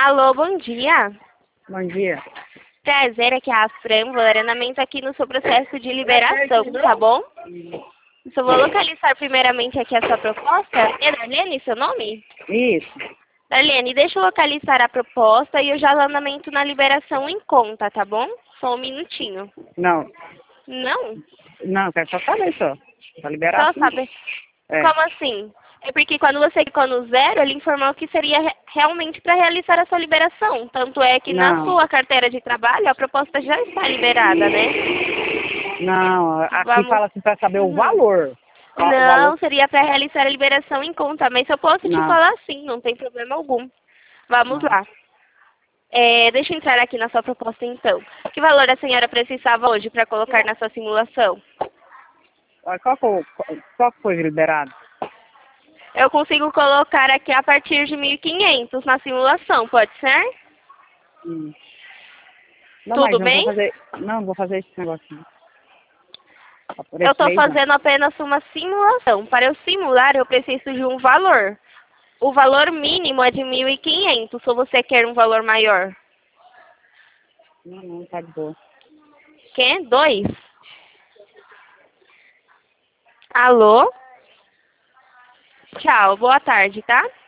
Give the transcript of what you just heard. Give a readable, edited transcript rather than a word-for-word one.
Alô, bom dia. Bom dia. Prazer, aqui é a Fran, Lorenamento aqui no seu processo de liberação, tá bom? Só vou localizar primeiramente aqui a sua proposta. É Darlene, seu nome? Isso. Darlene, deixa eu localizar a proposta e eu já andamento na liberação em conta, tá bom? Só um minutinho. Não. Não? Não, quero só saber só. Pra liberar Só assim. saber. É. Como assim? É porque quando você clicou no zero, ele informou que seria realmente para realizar a sua liberação. Tanto é que na Não. sua carteira de trabalho a proposta já está liberada, né? Não, aqui Vamos. fala assim pra saber o valor. O valor. Não, seria para realizar a liberação em conta, mas eu posso te Não. falar sim, não tem problema algum. Vamos Não. lá. Deixa eu entrar aqui na sua proposta então. Que valor a senhora precisava hoje para colocar na sua simulação? Qual que foi liberado? Eu consigo colocar aqui a partir de 1.500 na simulação, pode ser? Não, mas Tudo eu não bem? vou fazer. Não vou fazer esse negócio. Não. Por Eu esse estou mês, não. fazendo apenas uma simulação. Para eu simular, eu preciso de um valor. O valor mínimo é de 1.500, ou você quer um valor maior? Não, tá de boa. Quer? 2? Alô? Tchau, boa tarde, tá?